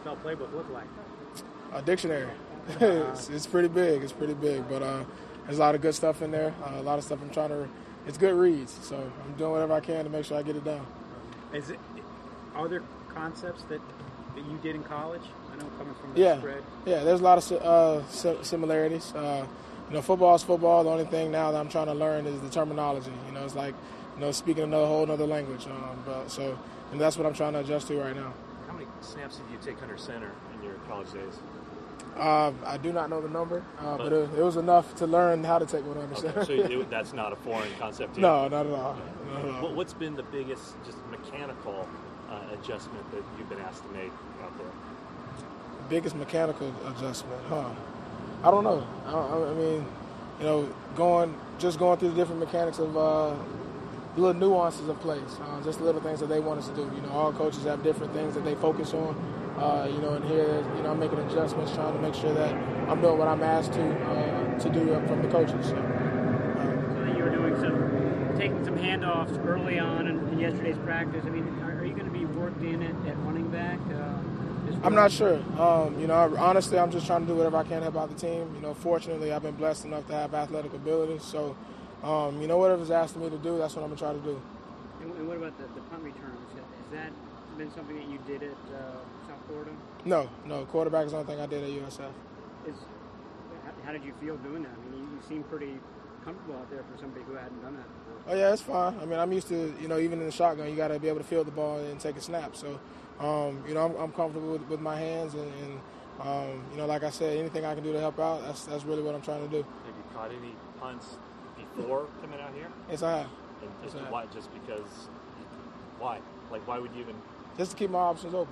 NFL playbook look like? A dictionary. It's pretty big. It's pretty big, but there's a lot of good stuff in there. A lot of stuff I'm trying to. It's good reads, so I'm doing whatever I can to make sure I get it down. Are there concepts that you did in college? I know coming from the spread. Yeah. There's a lot of similarities. Football is football. The only thing now that I'm trying to learn is the terminology. It's like speaking another whole other language. And that's what I'm trying to adjust to right now. How many snaps did you take under center in your college days? I do not know the number, but it was enough to learn how to take one under center. So that's not a foreign concept to you? No, not at all. What's been the biggest just mechanical adjustment that you've been asked to make out there? Biggest mechanical adjustment, I don't know. I mean, going through the different mechanics of little nuances of plays, just little things that they want us to do. All coaches have different things that they focus on. And here, I'm making adjustments, trying to make sure that I'm doing what I'm asked to do from the coaches. So you were taking some handoffs early on in yesterday's practice. I mean, are you going to be worked in at running back? I'm not sure. Honestly, I'm just trying to do whatever I can to help out the team. Fortunately, I've been blessed enough to have athletic ability. So, whatever's asked of me to do, that's what I'm going to try to do. And what about the punt returns? Has that been something that you did at South Florida? No. Quarterback is the only thing I did at USF. How did you feel doing that? I mean, you seem pretty comfortable out there for somebody who hadn't done that before. Oh, yeah, it's fine. I mean, I'm used to, even in the shotgun, you got to be able to field the ball and take a snap. So, I'm comfortable with my hands. And like I said, anything I can do to help out, that's really what I'm trying to do. Have you caught any punts before coming out here? Yes, I have. And why? Just because? Why? Like, why would you even? Just to keep my options open.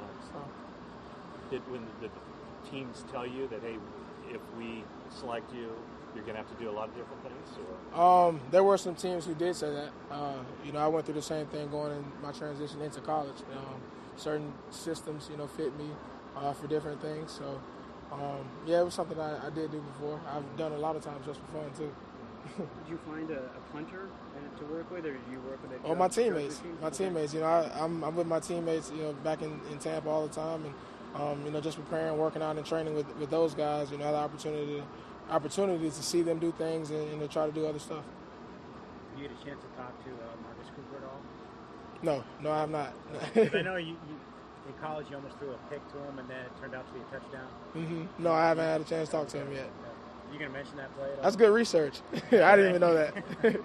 When the teams tell you that, hey, if we select you, you're going to have to do a lot of different things? Or? There were some teams who did say that. I went through the same thing going in my transition into college. Certain systems, fit me for different things. So, it was something I did do before. I've done a lot of times just for fun, too. Did you find a punter to work with, or did you work with my teammates. My teammates. I'm with my teammates, back in Tampa all the time. And, just preparing, working out, and training with those guys, I had the opportunity to see them do things and to try to do other stuff. Did you get a chance to talk to Marcus Cooper at all? No, I have not. I know you in college you almost threw a pick to him, and then it turned out to be a touchdown. Mm-hmm. No, I haven't had a chance to talk to him yet. You going to mention that play at all? That's good research. I didn't even know that. Did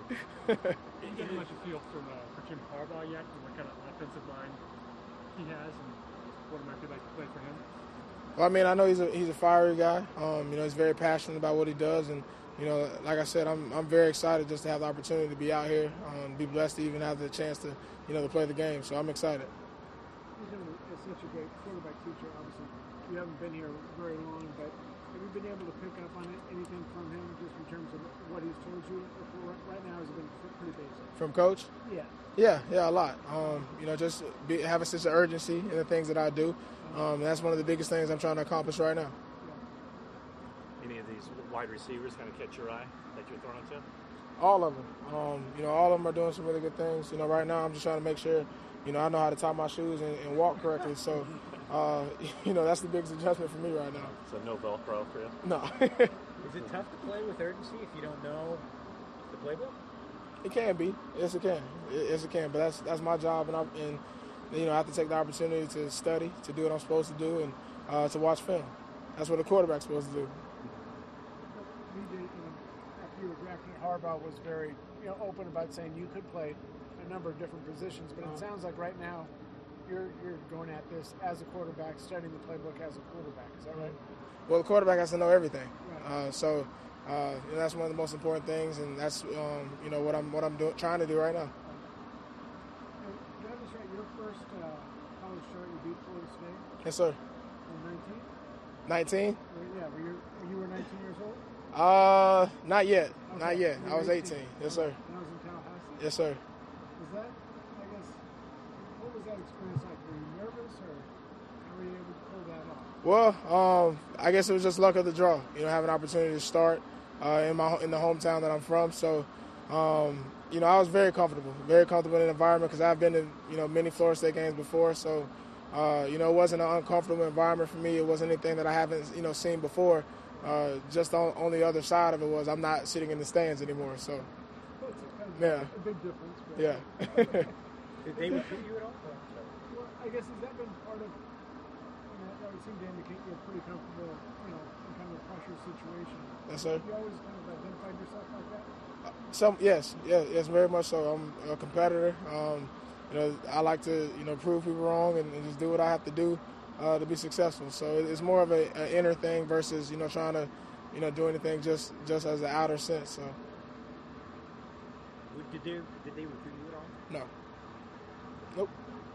you get much a feel for Jim Harbaugh yet, and what kind of offensive mind he has, and what it might be like to play for him? Well, I mean, I know he's a fiery guy. He's very passionate about what he does, and like I said, I'm very excited just to have the opportunity to be out here, be blessed to even have the chance to to play the game. So I'm excited. He's such a great quarterback teacher. Obviously, you haven't been here very long, but have you been able to pick up on anything from him, just in terms of what he's told you? Right now, has it been pretty basic? From Coach? Yeah. Yeah, a lot. Just have a sense of urgency in the things that I do. That's one of the biggest things I'm trying to accomplish right now. Any of these wide receivers kind of catch your eye that you're throwing to? All of them. All of them are doing some really good things. Right now I'm just trying to make sure, I know how to tie my shoes and walk correctly. So, that's the biggest adjustment for me right now. So no Velcro for you? No. Is it tough to play with urgency if you don't know the playbook? It can be. Yes, it can. Yes, it can. But that's my job, and I have to take the opportunity to study, to do what I'm supposed to do, and to watch film. That's what a quarterback's supposed to do. After you were drafted, Harbaugh was very open about saying you could play a number of different positions, but it sounds like right now you're going at this as a quarterback, studying the playbook as a quarterback. Is that right? Well, the quarterback has to know everything. Right. That's one of the most important things, and that's what I'm trying to do right now. Did I have this right? Your first college start, you beat Florida State? Yes, sir. 19? 19? Yeah. You were 19 years old? Not yet. Okay. Not yet. I was 18. Yes, sir. And I was in Tallahassee? Yes, sir. What was that experience like? Were you nervous, or how were you able to pull that off? Well, I guess it was just luck of the draw. Have an opportunity to start in the hometown that I'm from. So, I was very comfortable in the environment because I've been to many Florida State games before. So, It wasn't an uncomfortable environment for me. It wasn't anything that I haven't, seen before. Just on the other side of it was I'm not sitting in the stands anymore. So, That's a big difference. But yeah. Did they recruit you at all? Well, I guess has that been part of? That would seem to indicate you're pretty comfortable, in kind of a pressure situation. Yes, sir. You always kind of identified yourself like that. Yes, very much so. I'm a competitor. I like to, prove people wrong and just do what I have to do to be successful. So it's more of an inner thing versus, trying to, do anything just as an outer sense. So. Did they recruit you at all? No. Nope.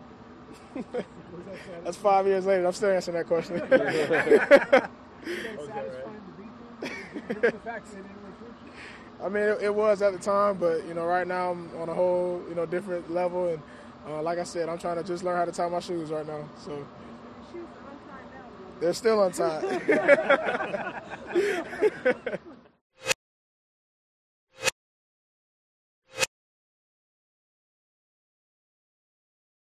That's 5 years later. I'm still answering that question. Is that satisfying to beat them? Given the fact that they didn't recruit you? I mean, it was at the time, but, right now I'm on a whole, different level. And like I said, I'm trying to just learn how to tie my shoes right now. So Your shoes are untied now. they're still untied.